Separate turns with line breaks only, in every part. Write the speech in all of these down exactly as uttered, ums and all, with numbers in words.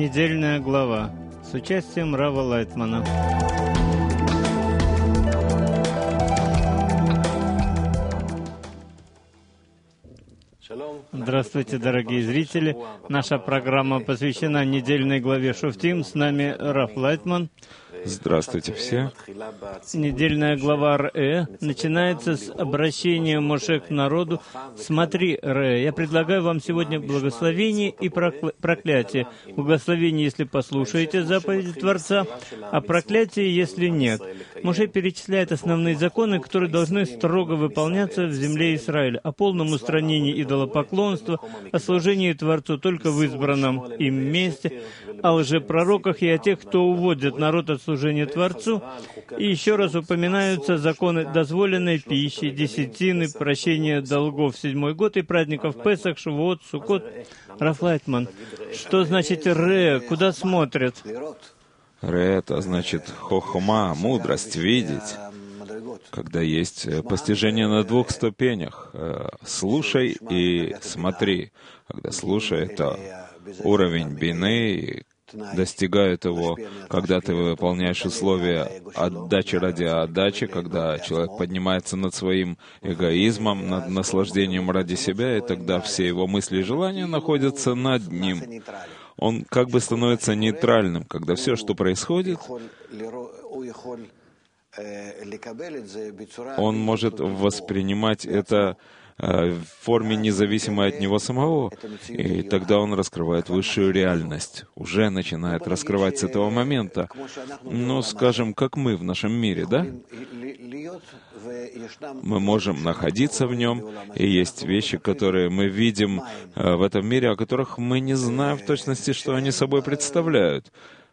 Недельная глава с участием Рава Лайтмана. Здравствуйте, дорогие зрители. Наша программа посвящена недельной главе Шуфтим. С нами Рав Лайтман.
Здравствуйте все.
Недельная глава Р.Э. начинается с обращения Моше к народу. Смотри, Р.Э., я предлагаю вам сегодня благословение и прокля... проклятие. Благословение, если послушаете заповеди Творца, а проклятие, если нет. Моше перечисляет основные законы, которые должны строго выполняться в земле Израиля: о полном устранении идолопоклонства, о служении Творцу только в избранном им месте, о лжепророках и о тех, кто уводит народ от служения Творцу. И еще раз упоминаются законы дозволенной пищи, десятины, прощения долгов в седьмой год и праздников Песах, Шавуот, Суккот. Рав Лайтман, что значит Ре? Куда смотрят?
Ре — это значит хохма, мудрость, видеть, когда есть постижение на двух ступенях. Слушай и смотри. Когда слушай, это уровень бины, достигают его, когда ты выполняешь условия отдачи ради отдачи, когда человек поднимается над своим эгоизмом, над наслаждением ради себя, и тогда все его мысли и желания находятся над ним. Он как бы становится нейтральным, когда все, что происходит, он может воспринимать это в форме, независимой от него самого, и тогда он раскрывает высшую реальность, уже начинает раскрывать с этого момента. Ну, скажем, как мы в нашем мире, да? Мы можем находиться в нем, и есть вещи, которые мы видим в этом мире, о которых мы не знаем в точности, что они собой представляют.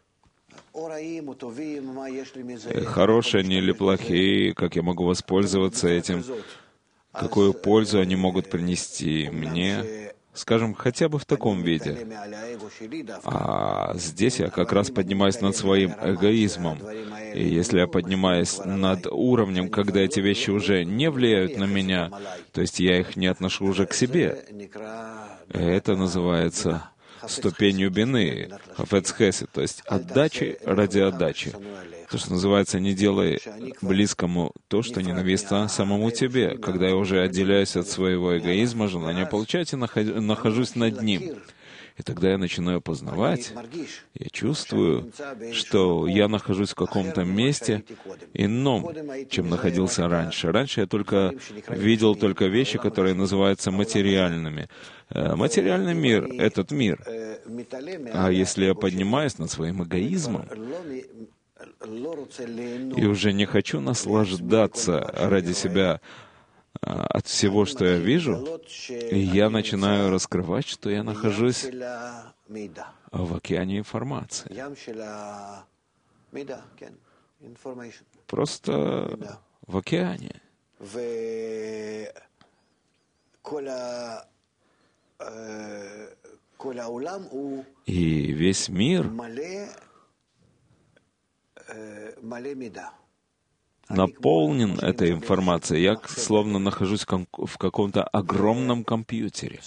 Хорошие они или плохие, как я могу воспользоваться этим, какую пользу они могут принести мне, скажем, хотя бы в таком виде. А здесь я как раз поднимаюсь над своим эгоизмом. И если я поднимаюсь над уровнем, когда эти вещи уже не влияют на меня, то есть я их не отношу уже к себе, это называется ступенью бины, хафец хесед, то есть отдачи ради отдачи. То, что называется, не делай близкому то, что ненавистно самому тебе. Когда я уже отделяюсь от своего эгоизма, желания получать, и нахожусь над ним. И тогда я начинаю познавать, я чувствую, что я нахожусь в каком-то месте ином, чем находился раньше. Раньше я только видел только вещи, которые называются материальными. Материальный мир — этот мир. А если я поднимаюсь над своим эгоизмом, и уже не хочу наслаждаться ради себя от всего, что я вижу, и я начинаю раскрывать, что я нахожусь в океане информации. Просто в океане. И весь мир наполнен этой информацией. Я словно нахожусь в каком-то огромном компьютере.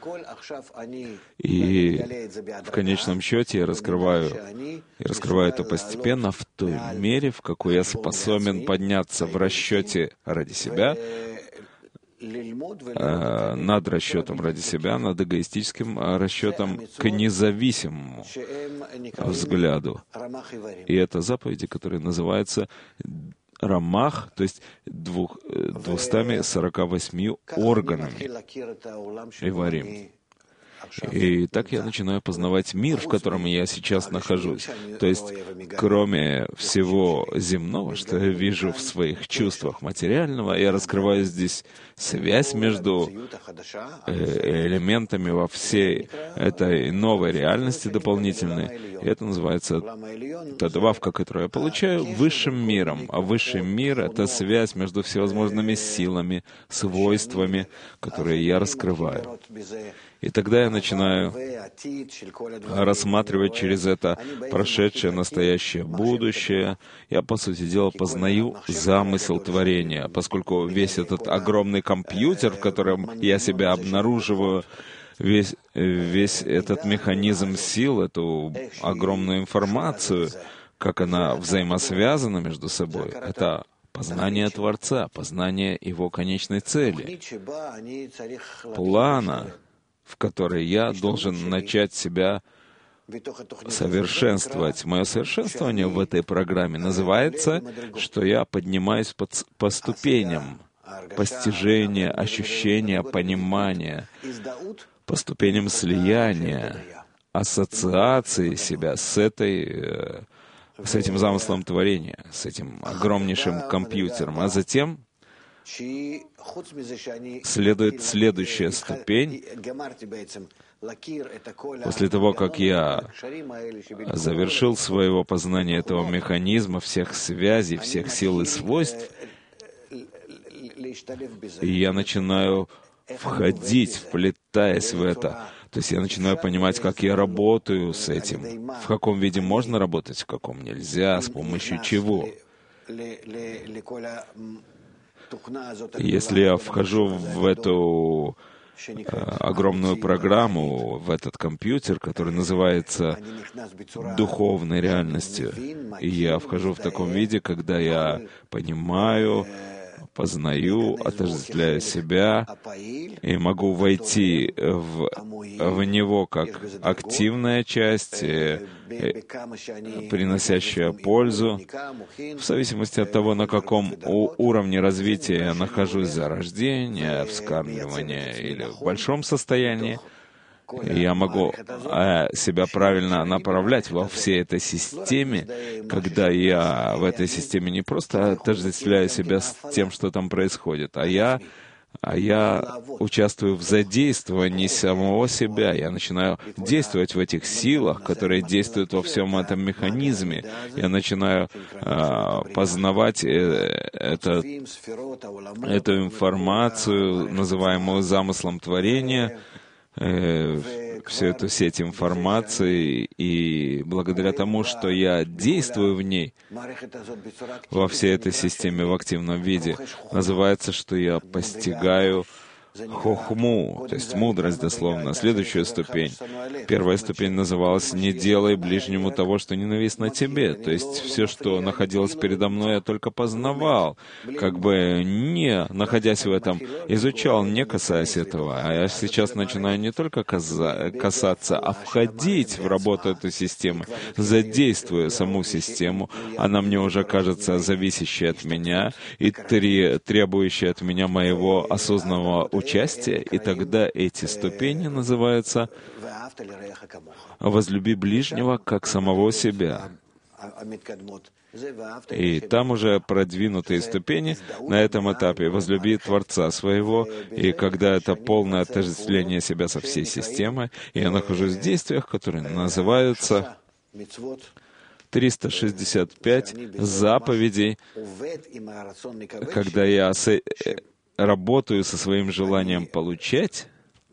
И в конечном счете я раскрываю, я раскрываю это постепенно в той мере, в какой я способен подняться в расчете ради себя, над расчетом ради себя, над эгоистическим расчетом к независимому взгляду. И это заповеди, которые называются Рамах, то есть двух, двумястами сорока восьми органами Иварим. И так я начинаю познавать мир, в котором я сейчас нахожусь. То есть, кроме всего земного, что я вижу в своих чувствах материального, я раскрываю здесь связь между элементами во всей этой новой реальности дополнительной. И это называется та добавка, которую я получаю, высшим миром. А высший мир — это связь между всевозможными силами, свойствами, которые я раскрываю. И тогда я начинаю рассматривать через это прошедшее, настоящее, будущее. Я, по сути дела, познаю замысел творения, поскольку весь этот огромный компьютер, в котором я себя обнаруживаю, весь, весь этот механизм сил, эту огромную информацию, как она взаимосвязана между собой, это познание Творца, познание Его конечной цели, плана, в который я должен начать себя совершенствовать. Мое совершенствование в этой программе называется, что я поднимаюсь по, по ступеням постижения, ощущения, понимания, по ступеням слияния, ассоциации себя с этой, с этим замыслом творения, с этим огромнейшим компьютером. А затем следует следующая ступень. После того, как я завершил своего познания этого механизма, всех связей, всех сил и свойств, я начинаю входить, вплетаясь в это. То есть я начинаю понимать, как я работаю с этим, в каком виде можно работать, в каком нельзя, с помощью чего. Если я вхожу в эту огромную программу, в этот компьютер, который называется духовной реальностью, и я вхожу в таком виде, когда я понимаю, познаю, отождествляю себя и могу войти в, в него как активная часть, приносящая пользу, в зависимости от того, на каком уровне развития я нахожусь, зарождения, вскармливания или в большом состоянии. Я могу э, себя правильно направлять во всей этой системе, когда я в этой системе не просто отождествляю себя с тем, что там происходит, а я, а я участвую в задействовании самого себя. Я начинаю действовать в этих силах, которые действуют во всем этом механизме. Я начинаю э, познавать э, это, эту информацию, называемую замыслом творения, всю эту сеть информации, и благодаря тому, что я действую в ней, во всей этой системе в активном виде, называется, что я постигаю хохму, то есть мудрость дословно, следующую ступень. Первая ступень называлась «Не делай ближнему того, что ненавистно тебе». То есть все, что находилось передо мной, я только познавал, как бы не находясь в этом, изучал, не касаясь этого. А я сейчас начинаю не только касаться, а входить в работу этой системы, задействуя саму систему. Она мне уже кажется зависящей от меня и требующей от меня моего осознанного участия. Участие, и тогда эти ступени называются «возлюби ближнего, как самого себя». И там уже продвинутые ступени на этом этапе «возлюби Творца своего», и когда это полное отождествление себя со всей системой, я нахожусь в действиях, которые называются триста шестьдесят пять заповедей, когда я работаю со своим желанием получать,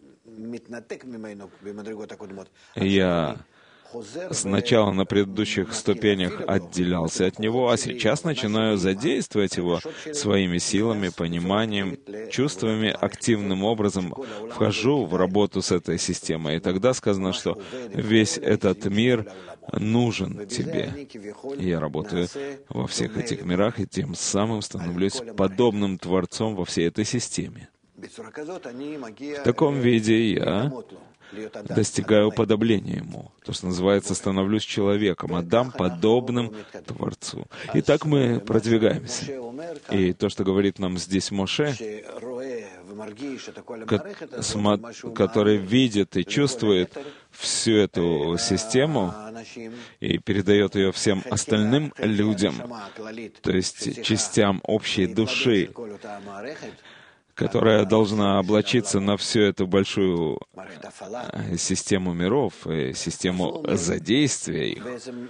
я сначала на предыдущих ступенях отделялся от него, а сейчас начинаю задействовать его своими силами, пониманием, чувствами, активным образом вхожу в работу с этой системой. И тогда сказано, что весь этот мир нужен тебе. И я работаю во всех этих мирах, и тем самым становлюсь подобным Творцом во всей этой системе. В таком виде я достигаю уподобления Ему. То, что называется, становлюсь человеком, Адам подобным Творцу. И так мы продвигаемся. И то, что говорит нам здесь Моше, который видит и чувствует всю эту систему и передает ее всем остальным людям, то есть частям общей души, которая должна облачиться на всю эту большую систему миров, систему задействия их.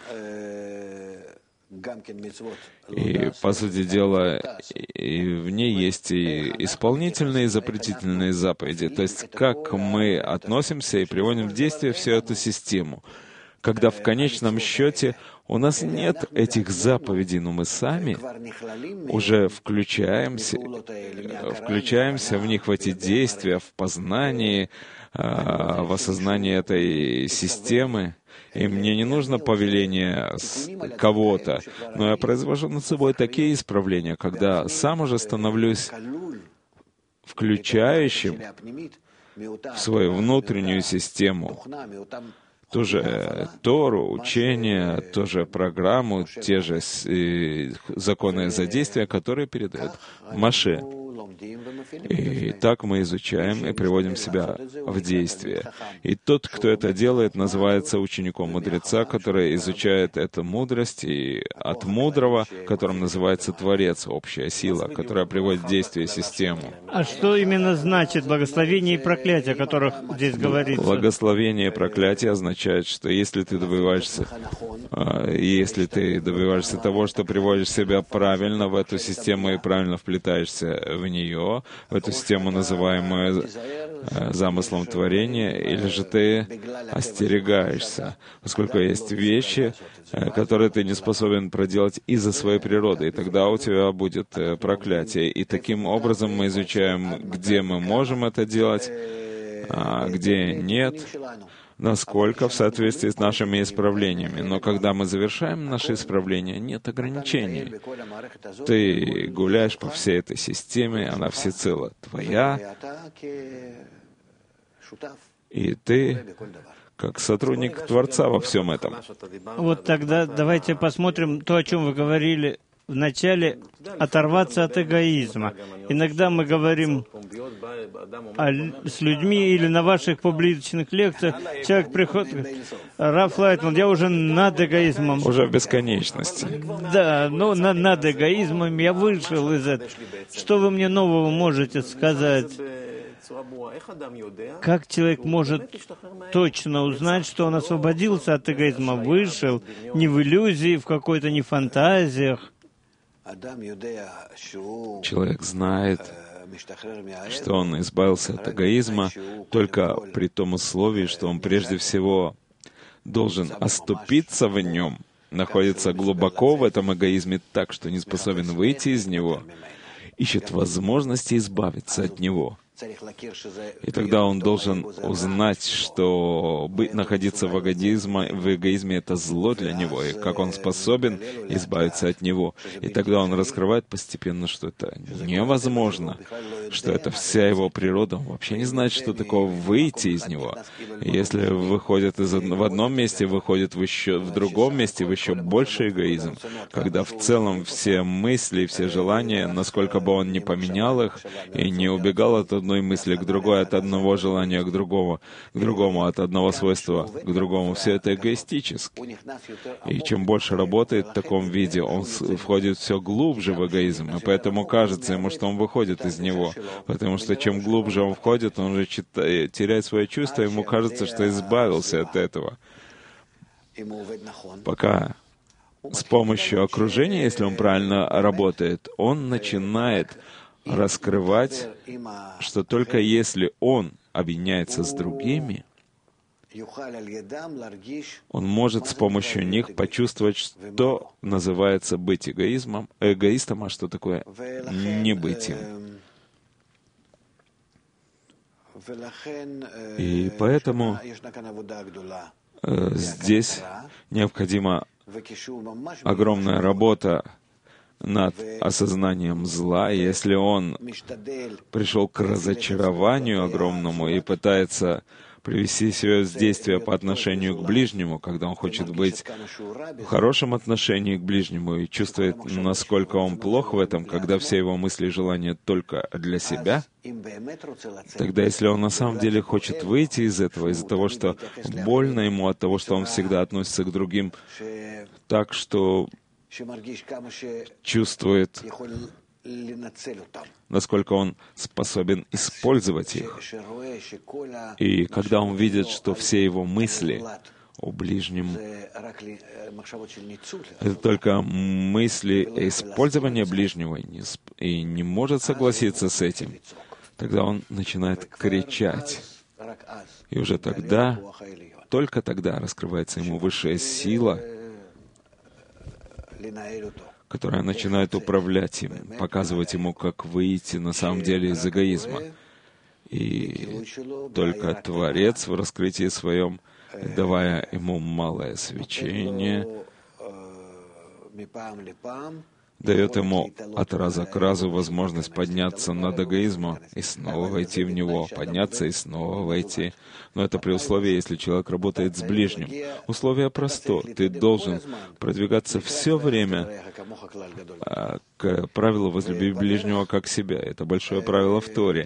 И, по сути дела, и в ней есть и исполнительные, и запретительные заповеди. То есть, как мы относимся и приводим в действие всю эту систему. Когда в конечном счете у нас нет этих заповедей, но мы сами уже включаемся, включаемся в них, в эти действия, в познании, а, в осознании этой системы, и мне не нужно повеление кого-то, но я произвожу над собой такие исправления, когда сам уже становлюсь включающим в свою внутреннюю систему ту же Тору, учение, ту же программу, те же законы задействия, которые передает Моше. И так мы изучаем и приводим себя в действие. И тот, кто это делает, называется учеником мудреца, который изучает эту мудрость, и от мудрого, которым называется Творец, общая сила, которая приводит в действие систему.
А что именно значит благословение и проклятие, о которых здесь говорится?
Благословение и проклятие означает, что если ты добиваешься, если ты добиваешься того, что приводишь себя правильно в эту систему и правильно вплетаешься в нее, в эту систему, называемую замыслом творения, или же ты остерегаешься, поскольку есть вещи, которые ты не способен проделать из-за своей природы, и тогда у тебя будет проклятие. И таким образом мы изучаем, где мы можем это делать, а где нет, насколько в соответствии с нашими исправлениями. Но когда мы завершаем наши исправления, нет ограничений. Ты гуляешь по всей этой системе, она всецело твоя, и ты как сотрудник Творца во всем этом.
Вот тогда давайте посмотрим то, о чем вы говорили вначале, оторваться от эгоизма. Иногда мы говорим о, с людьми или на ваших публичных лекциях, человек приходит, говорит: Раф Лайтман, я уже над эгоизмом.
Уже в бесконечности.
Да, но на, над эгоизмом я вышел из этого. Что вы мне нового можете сказать? Как человек может точно узнать, что он освободился от эгоизма, вышел не в иллюзии, в какой-то не фантазиях?
Человек знает, что он избавился от эгоизма только при том условии, что он прежде всего должен оступиться в нем, находится глубоко в этом эгоизме так, что не способен выйти из него, ищет возможности избавиться от него. И тогда он должен узнать, что быть, находиться в эгоизме, в эгоизме — это зло для него, и как он способен избавиться от него. И тогда он раскрывает постепенно, что это невозможно, что это вся его природа. Он вообще не знает, что такое выйти из него. И если выходит из од... в одном месте, выходит в, еще... в другом месте, в еще больше эгоизм, когда в целом все мысли, все желания, насколько бы он ни поменял их и не убегал от одной мысли к другой, от одного желания к другому, к другому, от одного свойства к другому. Все это эгоистически. И чем больше работает в таком виде, он входит все глубже в эгоизм, и поэтому кажется ему, что он выходит из него. Потому что чем глубже он входит, он же теряет свое чувство, ему кажется, что избавился от этого. Пока с помощью окружения, если он правильно работает, он начинает раскрывать, что только если он объединяется с другими, он может с помощью них почувствовать, что называется быть эгоизмом, эгоистом, а что такое не быть им. И поэтому э, здесь необходима огромная работа над осознанием зла. Если он пришел к разочарованию огромному и пытается привести себя в действие по отношению к ближнему, когда он хочет быть в хорошем отношении к ближнему и чувствует, насколько он плох в этом, когда все его мысли и желания только для себя, тогда если он на самом деле хочет выйти из этого, из-за того, что больно ему от того, что он всегда относится к другим так, что чувствует, насколько он способен использовать их. И когда он видит, что все его мысли о ближнем — это только мысли использования ближнего, и не, и не может согласиться с этим, тогда он начинает кричать. И уже тогда, только тогда раскрывается ему высшая сила, которая начинает управлять им, показывать ему, как выйти на самом деле из эгоизма. И только Творец в раскрытии своем, давая ему малое свечение, дает ему от раза к разу возможность подняться над эгоизмом и снова войти в него, подняться и снова войти. Но это при условии, если человек работает с ближним. Условие просто. Ты должен продвигаться все время к правилу «возлюби ближнего как себя». Это большое правило в Торе.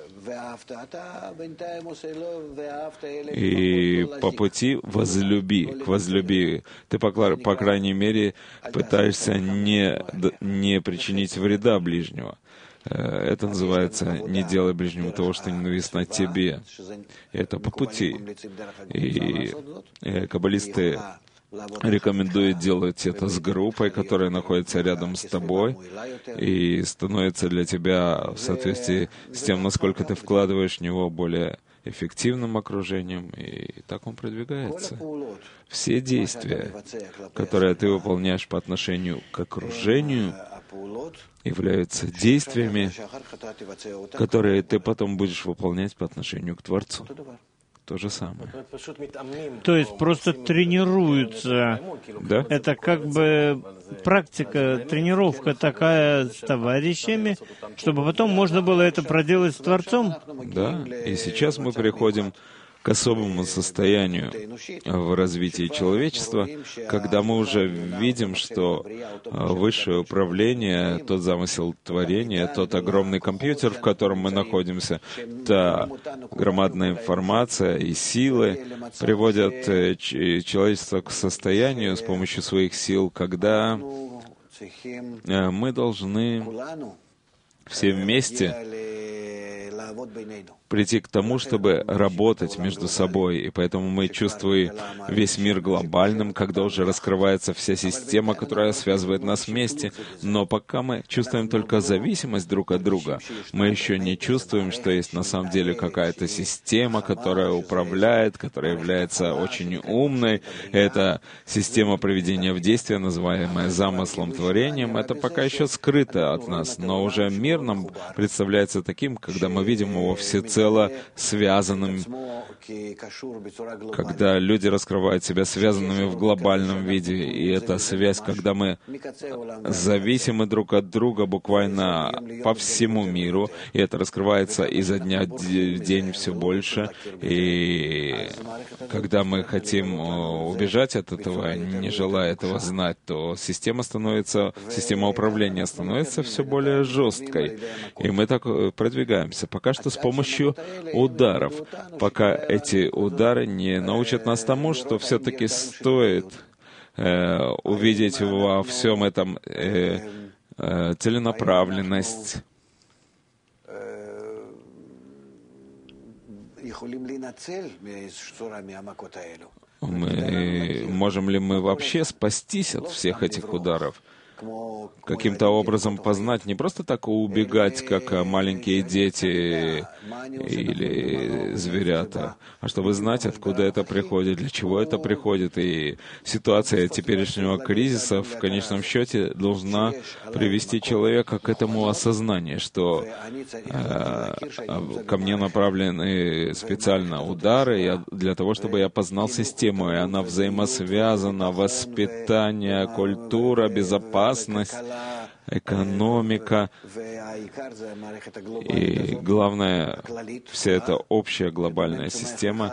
И по пути возлюби, к возлюби. Ты, по, по крайней мере, пытаешься не, не причинить вреда ближнего. Это называется «не делай ближнему того, что ненавистно тебе». Это по пути. И каббалисты рекомендует делать это с группой, которая находится рядом с тобой и становится для тебя в соответствии с тем, насколько ты вкладываешь в него более эффективным окружением, и так он продвигается. Все действия, которые ты выполняешь по отношению к окружению, являются действиями, которые ты потом будешь выполнять по отношению к Творцу. То же самое.
То есть просто тренируются.
Да?
Это как бы практика, тренировка такая с товарищами, чтобы потом можно было это проделать с Творцом?
Да. И сейчас мы приходим к особому состоянию в развитии человечества, когда мы уже видим, что высшее управление, тот замысел творения, тот огромный компьютер, в котором мы находимся, та громадная информация и силы приводят человечество к состоянию с помощью своих сил, когда мы должны все вместе прийти к тому, чтобы работать между собой. И поэтому мы чувствуем весь мир глобальным, когда уже раскрывается вся система, которая связывает нас вместе. Но пока мы чувствуем только зависимость друг от друга, мы еще не чувствуем, что есть на самом деле какая-то система, которая управляет, которая является очень умной. Это система приведения в действие, называемая замыслом творением. Это пока еще скрыто от нас, но уже мир нам представляется таким, когда мы видим его всецело связанным, когда люди раскрывают себя связанными в глобальном виде. И эта связь, когда мы зависимы друг от друга буквально по всему миру, и это раскрывается изо дня в день все больше. И когда мы хотим убежать от этого, не желая этого знать, то система становится, система управления становится все более жесткой. И мы так продвигаемся. Пока что с помощью ударов, пока эти удары не научат нас тому, что все-таки стоит э, увидеть во всем этом э, э, целенаправленность. Мы, можем ли мы вообще спастись от всех этих ударов? Каким-то образом познать, не просто так убегать, как маленькие дети или зверята, а чтобы знать, откуда это приходит, для чего это приходит. И ситуация теперешнего кризиса в конечном счете должна привести человека к этому осознанию, что э, ко мне направлены специально удары для того, чтобы я познал систему, и она взаимосвязана: воспитание, культура, безопасность, экономика. И главное, вся эта общая глобальная система,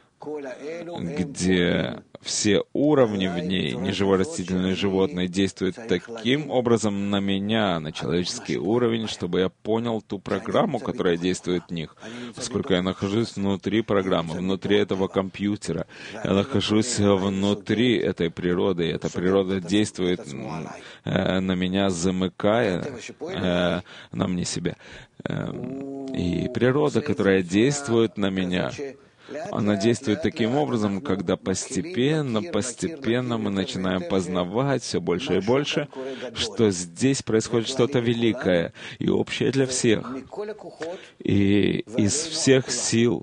где все уровни в ней, неживорастительные животные, действуют таким образом на меня, на человеческий уровень, чтобы я понял ту программу, которая действует в них. Поскольку я нахожусь внутри программы, внутри этого компьютера, я нахожусь внутри этой природы, и эта природа действует э, на меня, замыкая э, на мне себя. Э, и природа, которая действует на меня, она действует таким образом, когда постепенно, постепенно мы начинаем познавать все больше и больше, что здесь происходит что-то великое и общее для всех. И из всех сил,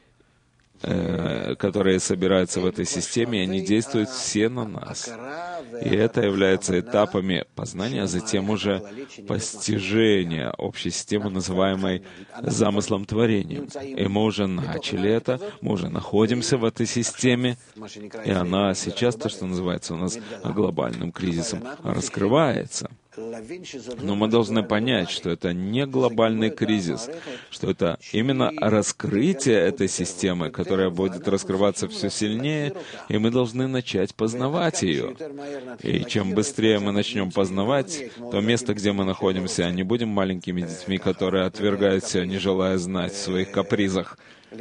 э, которые собираются в этой системе, они действуют все на нас. И это является этапами познания, а затем уже постижения общей системы, называемой замыслом творения. И мы уже начали это, мы уже находимся в этой системе, и она сейчас, то, что называется у нас глобальным кризисом, раскрывается. Но мы должны понять, что это не глобальный кризис, что это именно раскрытие этой системы, которая будет раскрываться все сильнее, и мы должны начать познавать ее. И чем быстрее мы начнем познавать, то место, где мы находимся, не будем маленькими детьми, которые отвергают все, не желая знать в своих капризах.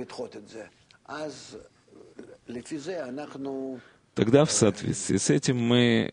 Тогда в соответствии с этим мы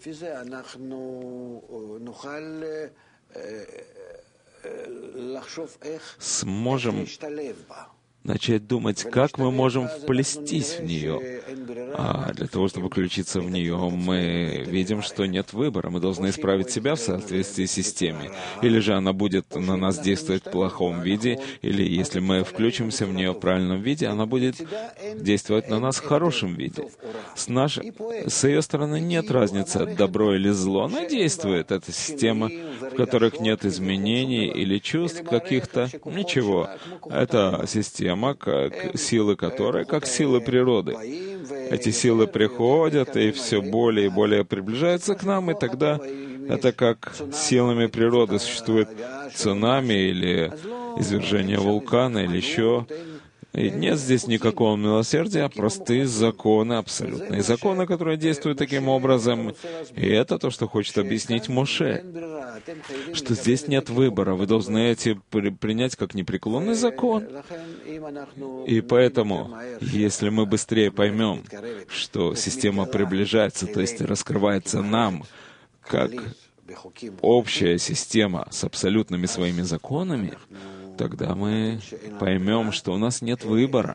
сможем начать думать, как мы можем вплестись в нее. А для того, чтобы включиться в нее, мы видим, что нет выбора. Мы должны исправить себя в соответствии с системой. Или же она будет на нас действовать в плохом виде, или если мы включимся в нее в правильном виде, она будет действовать на нас в хорошем виде. С, наш... с ее стороны нет разницы, добро или зло. Она действует. Это система, в которых нет изменений или чувств каких-то. Ничего. Это система, как силы которой, как силы природы. Эти силы приходят и все более и более приближаются к нам, и тогда это как силами природы существует цунами или извержение вулкана или еще. И нет здесь никакого милосердия, а простые законы, абсолютные законы, которые действуют таким образом. И это то, что хочет объяснить Моше, что здесь нет выбора, вы должны эти при- принять как непреклонный закон. И поэтому, если мы быстрее поймем, что система приближается, то есть раскрывается нам, как общая система с абсолютными своими законами, тогда мы поймем, что у нас нет выбора,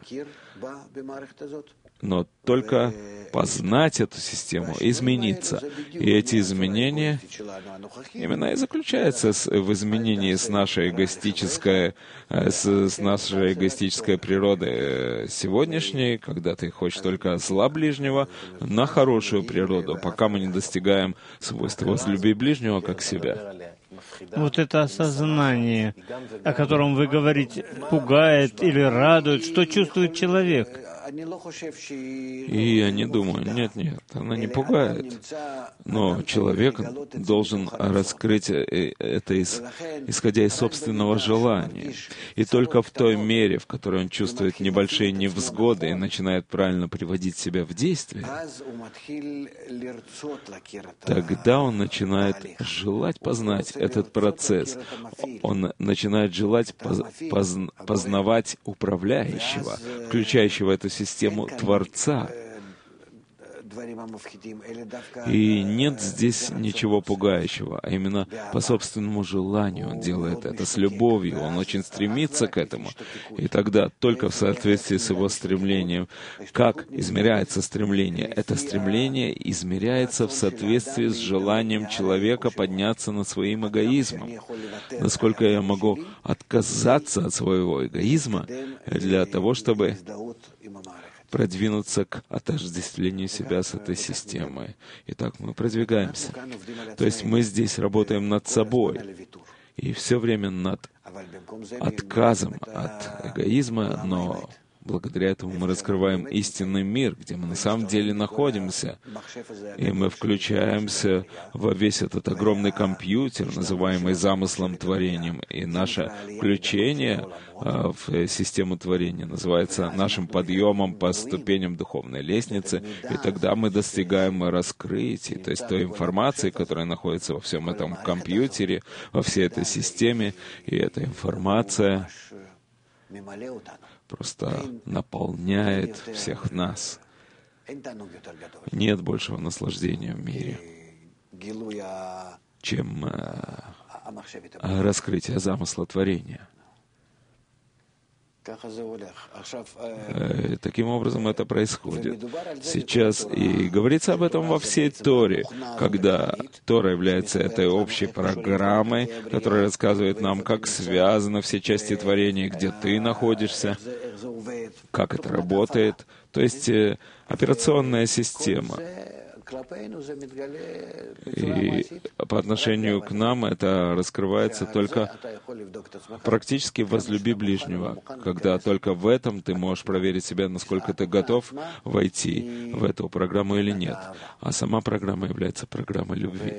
но только познать эту систему, измениться. И эти изменения именно и заключаются в изменении с нашей эгоистической, с, с нашей эгоистической природы сегодняшней, когда ты хочешь только зла ближнего, на хорошую природу, пока мы не достигаем свойства возлюби ближнего как себя.
Вот это осознание, о котором вы говорите, пугает или радует, что чувствует человек?
И я не думаю, нет, нет, она не пугает. Но человек должен раскрыть это, из, исходя из собственного желания. И только в той мере, в которой он чувствует небольшие невзгоды и начинает правильно приводить себя в действие, тогда он начинает желать познать этот процесс. Он начинает желать поз, поз, познавать управляющего, включающего эту систему Творца. И нет здесь ничего пугающего, а именно по собственному желанию он делает это, с любовью, он очень стремится к этому. И тогда только в соответствии с его стремлением, как измеряется стремление? Это стремление измеряется в соответствии с желанием человека подняться над своим эгоизмом. Насколько я могу отказаться от своего эгоизма для того, чтобы продвинуться к отождествлению себя с этой системой. Итак, мы продвигаемся. То есть мы здесь работаем над собой. И все время над отказом от эгоизма, но благодаря этому мы раскрываем истинный мир, где мы на самом деле находимся. И мы включаемся во весь этот огромный компьютер, называемый замыслом творением. И наше включение а, в систему творения называется нашим подъемом по ступеням духовной лестницы. И тогда мы достигаем раскрытия, то есть той информации, которая находится во всем этом компьютере, во всей этой системе. И эта информация просто наполняет всех нас. Нет большего наслаждения в мире, чем э, раскрытие замысла творения. Э, таким образом это происходит сейчас. И говорится об этом во всей Торе, когда Тора является этой общей программой, которая рассказывает нам, как связаны все части творения, где ты находишься, как это работает. То есть э, операционная система. И по отношению к нам это раскрывается только практически «возлюби ближнего», когда только в этом ты можешь проверить себя, насколько ты готов войти в эту программу или нет. А сама программа является программой любви.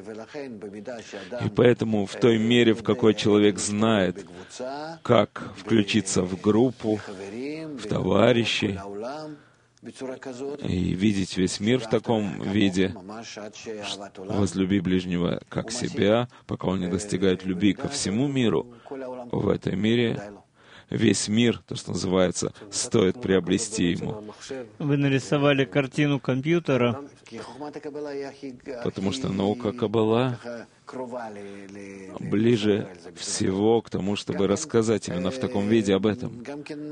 И поэтому в той мере, в какой человек знает, как включиться в группу, в товарищей, и видеть весь мир в таком виде, возлюби ближнего как себя, пока он не достигает любви ко всему миру, в этом мире весь мир, то, что называется, стоит приобрести ему.
Вы нарисовали картину компьютера,
потому что наука Каббала ближе всего к тому, чтобы рассказать именно в таком виде об этом.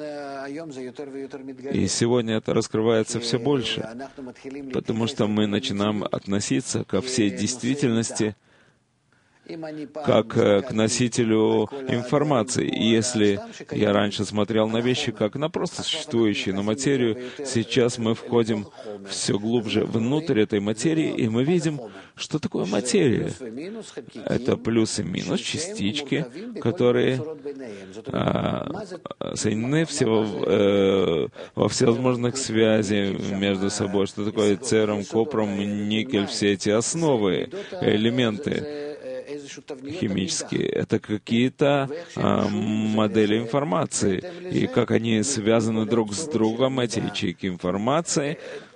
И сегодня это раскрывается все больше, потому что мы начинаем относиться ко всей действительности как к носителю информации. И если я раньше смотрел на вещи как на просто существующие, на материю, сейчас мы входим все глубже внутрь этой материи, и мы видим, что такое материя. Это плюс и минус, частички, которые а, соединены всего, э, во всевозможных связях между собой. Что такое церум, копром, никель, все эти основы, элементы химические, это какие-то а, модели информации, и как они связаны друг с другом, эти ячейки информации.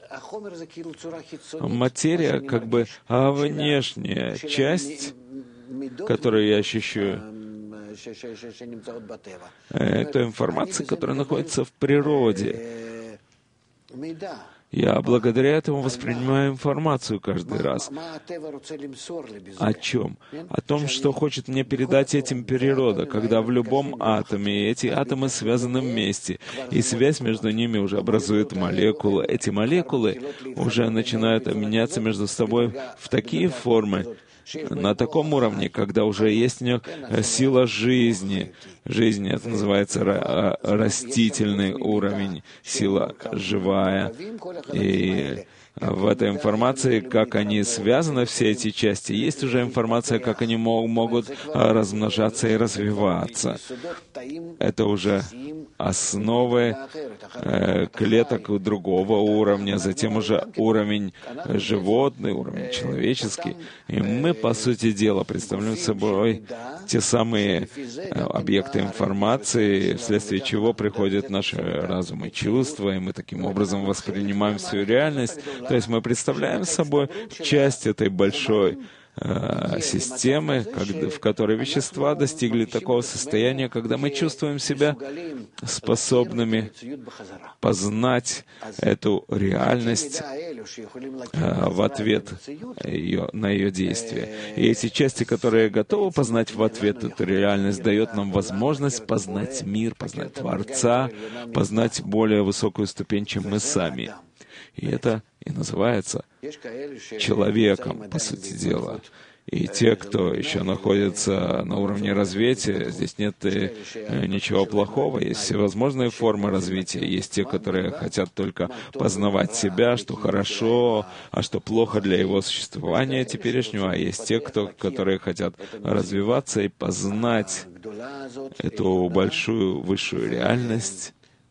Материя, как бы а внешняя часть, которую я ощущаю, это информация, которая находится в природе. Я благодаря этому воспринимаю информацию каждый раз. О чем? О том, что хочет мне передать этим природа, когда в любом атоме эти атомы связаны вместе, и связь между ними уже образует молекулы. Эти молекулы уже начинают меняться между собой в такие формы, на таком уровне, когда уже есть у них сила жизни. Жизнь, это называется растительный уровень, сила живая. И в этой информации, как они связаны, все эти части, есть уже информация, как они могут размножаться и развиваться. Это уже основы э, клеток другого уровня, затем уже уровень животный, уровень человеческий. И мы, по сути дела, представляем собой те самые объекты информации, вследствие чего приходят наши разумы и чувства, и мы таким образом воспринимаем свою реальность. То есть мы представляем собой часть этой большой э, системы, когда, в которой вещества достигли такого состояния, когда мы чувствуем себя способными познать эту реальность э, в ответ ее, на ее действие. И эти части, которые готовы познать в ответ эту реальность, дают нам возможность познать мир, познать Творца, познать более высокую ступень, чем мы сами. И это и называется человеком, по сути дела. И те, кто еще находится на уровне развития, здесь нет и ничего плохого. Есть всевозможные формы развития. Есть те, которые хотят только познавать себя, что хорошо, а что плохо для его существования теперешнего. А есть те, кто, которые хотят развиваться и познать эту большую высшую реальность.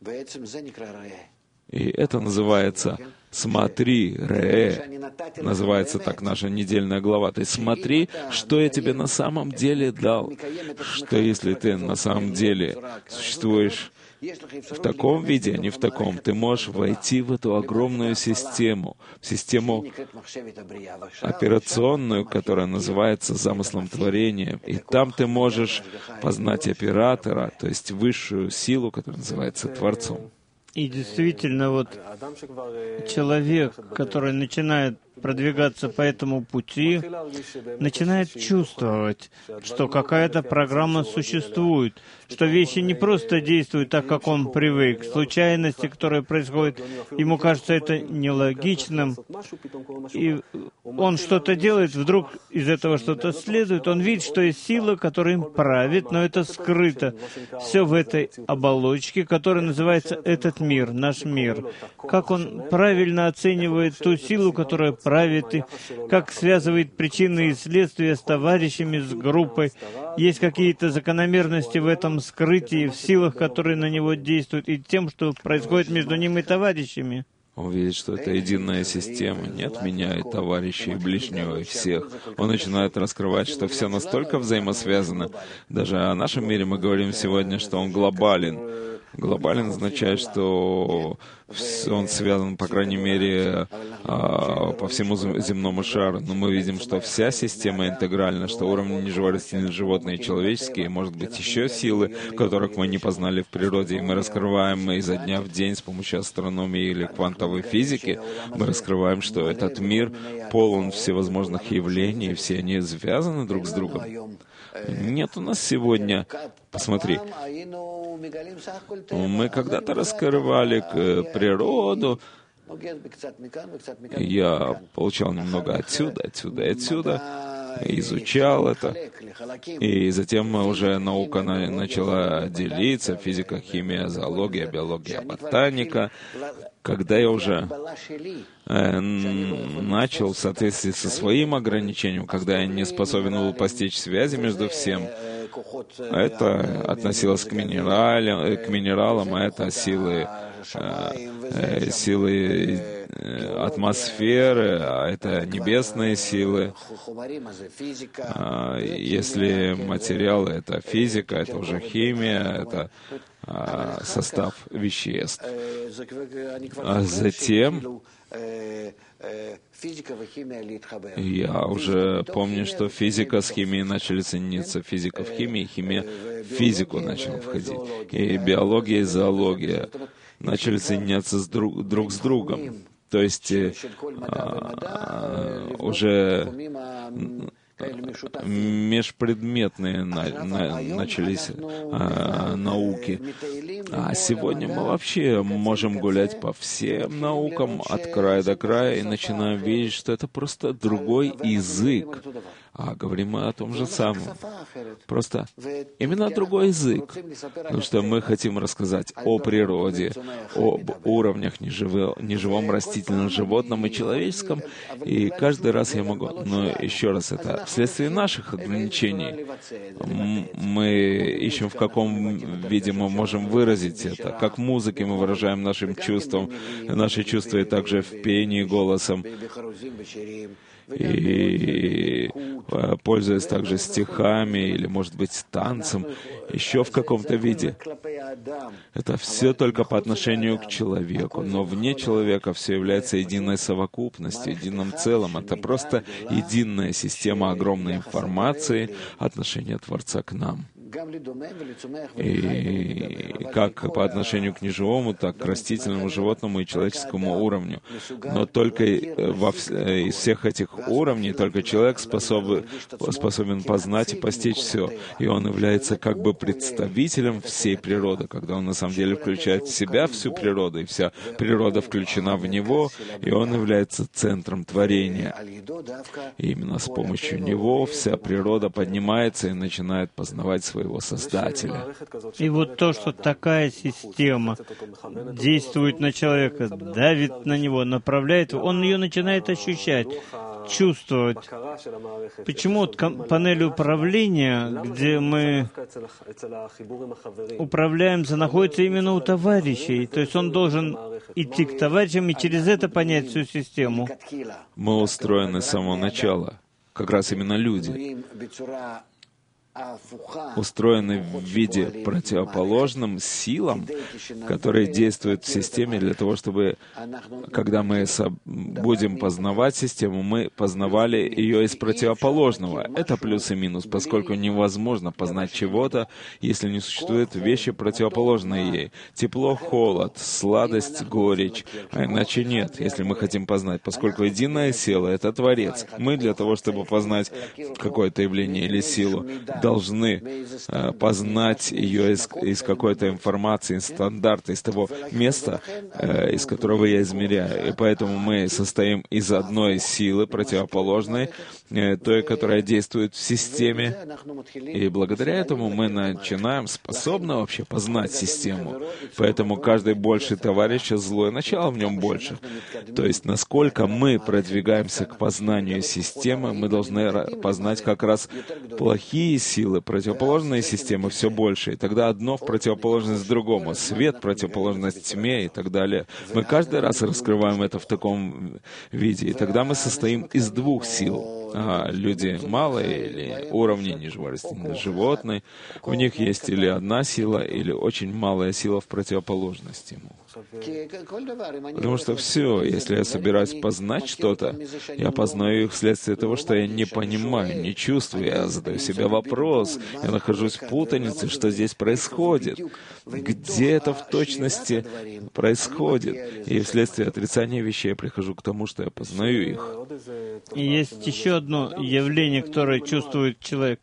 И это называется «Смотри, Ре», называется так наша недельная глава. То есть смотри, что я тебе на самом деле дал. Что если ты на самом деле существуешь в таком виде, а не в таком, ты можешь войти в эту огромную систему, систему операционную, которая называется замыслом творения. И там ты можешь познать оператора, то есть высшую силу, которая называется Творцом.
И действительно, вот человек, который начинает продвигаться по этому пути, начинает чувствовать, что какая-то программа существует, что вещи не просто действуют так, как он привык. Случайности, которые происходят, ему кажется это нелогичным, и он что-то делает, вдруг из этого что-то следует, он видит, что есть сила, которая им правит, но это скрыто. Все в этой оболочке, которая называется этот мир, наш мир. Как он правильно оценивает ту силу, которая правит правит, и как связывает причины и следствия с товарищами, с группой. Есть какие-то закономерности в этом скрытии, в силах, которые на него действуют, и тем, что происходит между ним и товарищами.
Он видит, что это единая система, нет меня и товарищей, и ближнего, и всех. Он начинает раскрывать, что все настолько взаимосвязано. Даже о нашем мире мы говорим сегодня, что он глобален. Глобален означает, что он связан, по крайней мере, по всему земному шару. Но мы видим, что вся система интегральна, что уровни неживорастительные, животные и человеческие, может быть, еще силы, которых мы не познали в природе, и мы раскрываем изо дня в день с помощью астрономии или квантовой физики, мы раскрываем, что этот мир полон всевозможных явлений, и все они связаны друг с другом. Нет у нас сегодня... Посмотри, мы когда-то раскрывали природу, я получал немного отсюда, отсюда и отсюда, изучал это, и затем уже наука на, начала делиться, физика, химия, зоология, биология, ботаника. Когда я уже э, начал в соответствии со своим ограничением, когда я не способен был постичь связи между всем, это относилось к, минерали, к минералам, а это силы, э, силы атмосферы, а это небесные силы. А если материалы — это физика, это уже химия, это а, состав веществ. А затем я уже помню, что физика с химией начали соединиться, физика в химии, химия в физику начала входить, и биология и зоология начали соединяться с друг, друг с другом. То есть а, уже межпредметные на, на, начались а, науки. А сегодня мы вообще можем гулять по всем наукам от края до края и начинаем видеть, что это просто другой язык. А говорим мы о том же самом. Просто именно другой язык. Потому что мы хотим рассказать о природе, об уровнях неживо, неживом растительном, животном и человеческом. И каждый раз я могу... Но еще раз, это вследствие наших ограничений. Мы ищем, в каком виде мы можем выразить это. Как в музыке мы выражаем нашим чувством, наши чувства и также в пении голосом. И пользуясь также стихами или, может быть, танцем, еще в каком-то виде. Это все только по отношению к человеку, но вне человека все является единой совокупностью, единым целым. Это просто единая система огромной информации, отношения Творца к нам. И как по отношению к неживому, так к растительному, животному и человеческому уровню. Но только во вс- из всех этих уровней только человек способен, способен познать и постичь все. И он является как бы представителем всей природы, когда он на самом деле включает в себя всю природу, и вся природа включена в него, и он является центром творения. И именно с помощью него вся природа поднимается и начинает познавать своего Создателя.
И вот то, что такая система действует на человека, давит на него, направляет его, он ее начинает ощущать, чувствовать. Почему вот панель управления, где мы управляемся, находится именно у товарищей? То есть он должен идти к товарищам и через это понять всю систему.
Мы устроены с самого начала, как раз именно люди, устроены в виде противоположным силам, которые действуют в системе для того, чтобы, когда мы будем познавать систему, мы познавали ее из противоположного. Это плюс и минус, поскольку невозможно познать чего-то, если не существуют вещи, противоположные ей. Тепло, холод, сладость, горечь. А иначе нет, если мы хотим познать, поскольку единая сила — это Творец. Мы для того, чтобы познать какое-то явление или силу, должны э, познать ее из, из какой-то информации, из стандарта, из того места, э, из которого я измеряю. И поэтому мы состоим из одной силы, противоположной э, той, которая действует в системе. И благодаря этому мы начинаем способны вообще познать систему. Поэтому каждый больший товарищ, злое начало в нем больше. То есть, насколько мы продвигаемся к познанию системы, мы должны познать как раз плохие силы, противоположные системы все больше. И тогда одно в противоположность другому. Свет, противоположность тьме и так далее. Мы каждый раз раскрываем это в таком виде. И тогда мы состоим из двух сил. А люди малые или уровни нижнерастительные животные, у них есть или одна сила, или очень малая сила в противоположность ему. Потому что все, если я собираюсь познать что-то, я познаю их вследствие того, что я не понимаю, не чувствую, я задаю себе вопрос, я нахожусь в путанице, что здесь происходит, где это в точности происходит. И вследствие отрицания вещей я прихожу к тому, что я познаю их.
И есть еще одно явление, которое чувствует человек.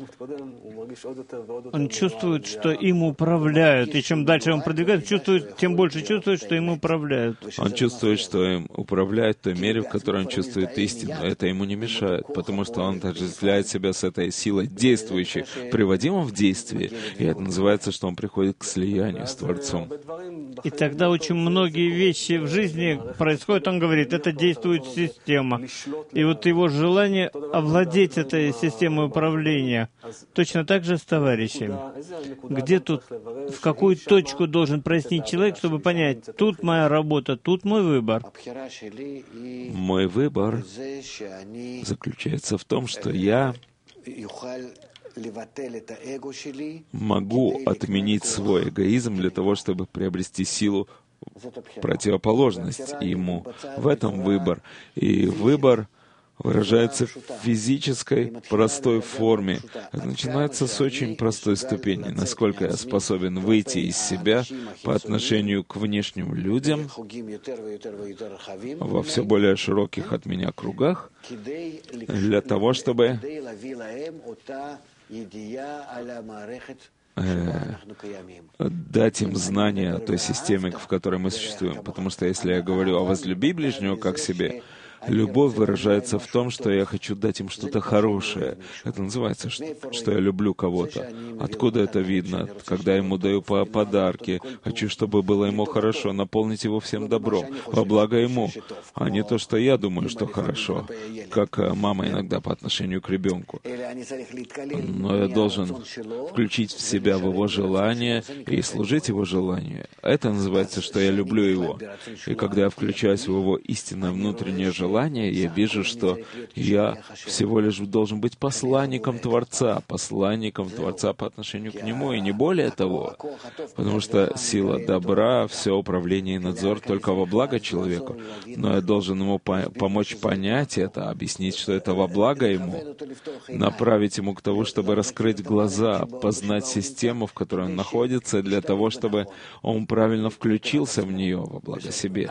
Он чувствует, что им управляют, и чем дальше он продвигается, чувствует, тем больше чувствует, что им управляют.
Он чувствует, что им управляют в той мере, в которой он чувствует истину. Это ему не мешает, потому что он отождествляет себя с этой силой действующей, приводимым в действие. И это называется, что он приходит к слиянию с Творцом.
И тогда очень многие вещи в жизни происходят, он говорит, это действует система. И вот его желание овладеть этой системой управления, точно так же с товарищами. Где тут, в какую точку должен прояснить человек, чтобы понять, тут моя работа, тут мой выбор.
Мой выбор заключается в том, что я могу отменить свой эгоизм для того, чтобы приобрести силу, противоположность ему. В этом выбор. И выбор выражается в физической, простой форме. Это начинается с очень простой ступени. Насколько я способен выйти из себя по отношению к внешним людям во все более широких от меня кругах, для того, чтобы дать им знания о той системе, в которой мы существуем. Потому что если я говорю о возлюби ближнего как себе, любовь выражается в том, что я хочу дать им что-то хорошее. Это называется, что, что я люблю кого-то. Откуда это видно? Когда я ему даю по подарки, хочу, чтобы было ему хорошо, наполнить его всем добром, во благо ему, а не то, что я думаю, что хорошо, как мама иногда по отношению к ребенку. Но я должен включить в себя в его желание и служить его желанию. Это называется, что я люблю его. И когда я включаюсь в его истинное внутреннее желание, я вижу, что я всего лишь должен быть посланником Творца, посланником Творца по отношению к Нему, и не более того. Потому что сила добра, все управление и надзор только во благо человеку. Но я должен ему по- помочь понять это, объяснить, что это во благо ему, направить ему к тому, чтобы раскрыть глаза, познать систему, в которой он находится, для того, чтобы он правильно включился в нее во благо себе,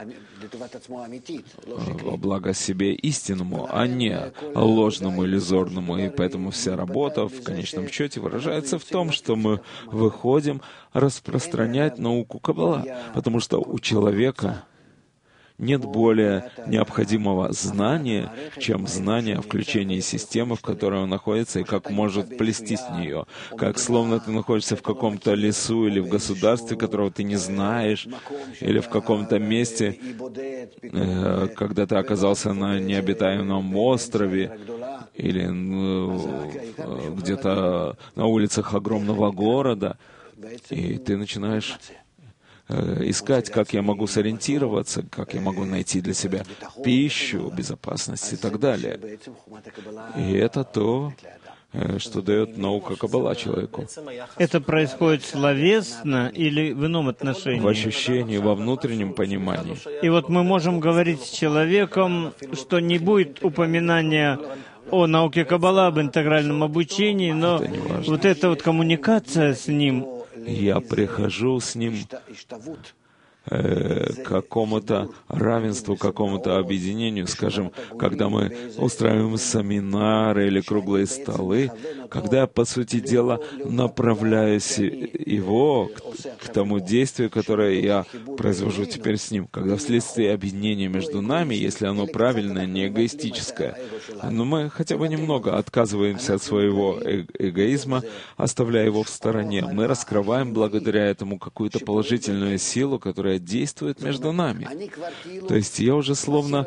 во благо себе истинному, а не ложному, иллюзорному. И поэтому вся работа в конечном счете выражается в том, что мы выходим распространять науку Каббала, потому что у человека нет более необходимого знания, чем знание о включении системы, в которой он находится, и как может плестись в нее. Как словно ты находишься в каком-то лесу или в государстве, которого ты не знаешь, или в каком-то месте, э, когда ты оказался на необитаемом острове, или э, где-то на улицах огромного города, и ты начинаешь искать, как я могу сориентироваться, как я могу найти для себя пищу, безопасность и так далее. И это то, что дает наука Каббала человеку.
Это происходит словесно или в ином отношении?
В ощущении, во внутреннем понимании.
И вот мы можем говорить с человеком, что не будет упоминания о науке Каббала, об интегральном обучении, но вот эта вот коммуникация с ним,
я прихожу с ним э, какому-то равенству, какому-то объединению. Скажем, когда мы устраиваем семинары или круглые столы, когда я, по сути дела, направляюсь его к, к тому действию, которое я произвожу теперь с ним, когда вследствие объединения между нами, если оно правильное, не эгоистическое, но мы хотя бы немного отказываемся от своего э- эгоизма, оставляя его в стороне, мы раскрываем благодаря этому какую-то положительную силу, которая действует между нами. То есть я уже словно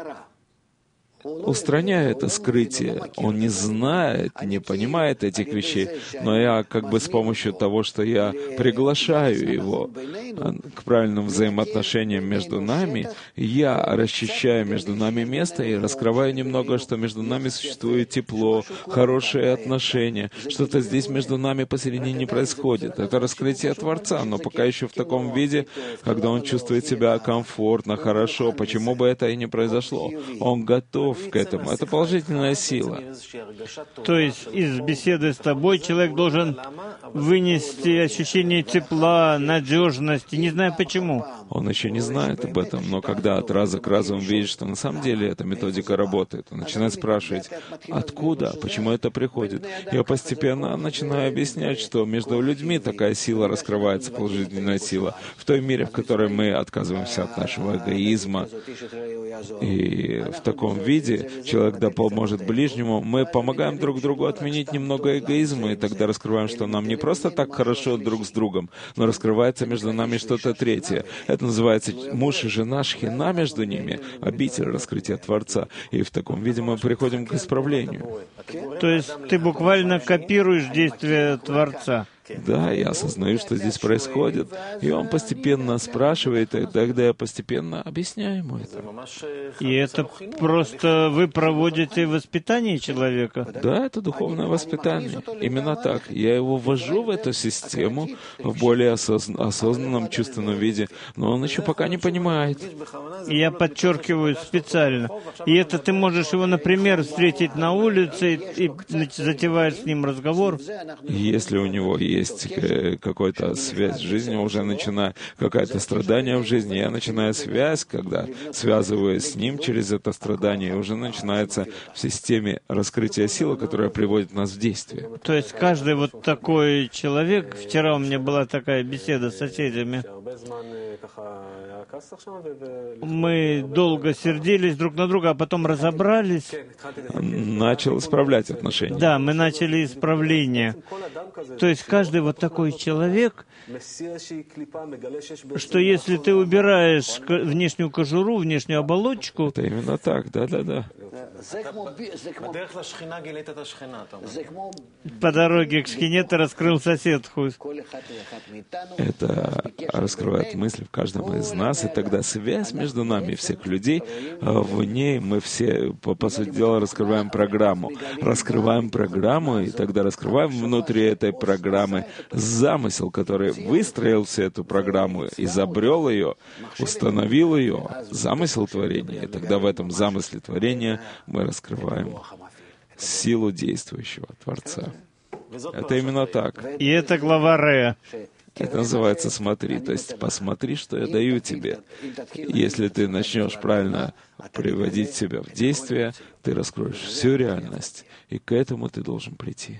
устраняю это скрытие. Он не знает, не понимает этих вещей, но я как бы с помощью того, что я приглашаю его к правильным взаимоотношениям между нами, я расчищаю между нами место и раскрываю немного, что между нами существует тепло, хорошие отношения, что-то здесь между нами посередине не происходит. Это раскрытие Творца, но пока еще в таком виде, когда он чувствует себя комфортно, хорошо, почему бы это и не произошло? Он готов к этому. Это положительная сила.
То есть из беседы с тобой человек должен вынести ощущение тепла, надежности, не знаю почему.
Он еще не знает об этом, но когда от раза к разу он видит, что на самом деле эта методика работает, он начинает спрашивать, откуда, почему это приходит. Я постепенно начинаю объяснять, что между людьми такая сила раскрывается, положительная сила, в той мере, в которой мы отказываемся от нашего эгоизма. И в таком виде человек да поможет ближнему, мы помогаем друг другу отменить немного эгоизма, и тогда раскрываем, что нам не просто так хорошо друг с другом, но раскрывается между нами что-то третье. Это называется муж и жена, шхина между ними, обитель раскрытия Творца. И в таком виде мы приходим к исправлению.
То есть ты буквально копируешь действия Творца.
Да, я осознаю, что здесь происходит, и он постепенно спрашивает, и тогда я постепенно объясняю ему это.
И это просто вы проводите воспитание человека?
Да, это духовное воспитание. Именно так. Я его ввожу в эту систему в более осозн- осознанном, чувственном виде, но он еще пока не понимает.
И я подчеркиваю специально. И это ты можешь его, например, встретить на улице и, и затеваешь с ним разговор.
Если у него есть есть какая-то связь в жизни, уже начиная какое-то страдание в жизни, я начинаю связь, когда связываюсь с ним через это страдание, уже начинается в системе раскрытия силы, которая приводит нас в действие.
То есть каждый вот такой человек, вчера у меня была такая беседа с соседями, мы долго сердились друг на друга, а потом разобрались.
Начал исправлять отношения.
Да, мы начали исправление. То есть каждый вот такой человек, что если ты убираешь внешнюю кожуру, внешнюю оболочку...
Это именно так, да-да-да.
По дороге к шхине ты раскрыл соседку.
Это раскрывает мысли в каждом из нас, и тогда связь между нами, всех людей, в ней мы все, по, по сути дела, раскрываем программу. Раскрываем программу, и тогда раскрываем внутри этой программы замысел, который выстроил всю эту программу, изобрел ее, установил ее, замысел творения. И тогда в этом замысле творения мы раскрываем силу действующего Творца. Это именно так.
И это глава Ре.
Это называется «смотри», то есть «посмотри, что я даю тебе». Если ты начнешь правильно приводить себя в действие, ты раскроешь всю реальность, и к этому ты должен прийти.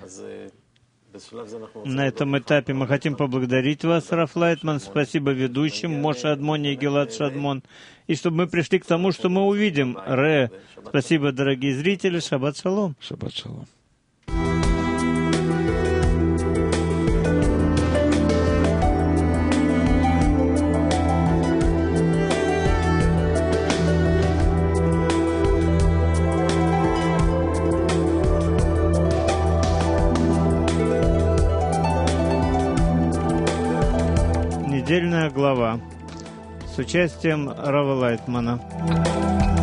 На этом этапе мы хотим поблагодарить вас, Раф Лайтман. Спасибо ведущим, Моше Адмони и Гилад Шадмон. И чтобы мы пришли к тому, что мы увидим. Ре. Спасибо, дорогие зрители. Шаббат шалом.
Шаббат шалом.
Недельная глава с участием Рава Лайтмана.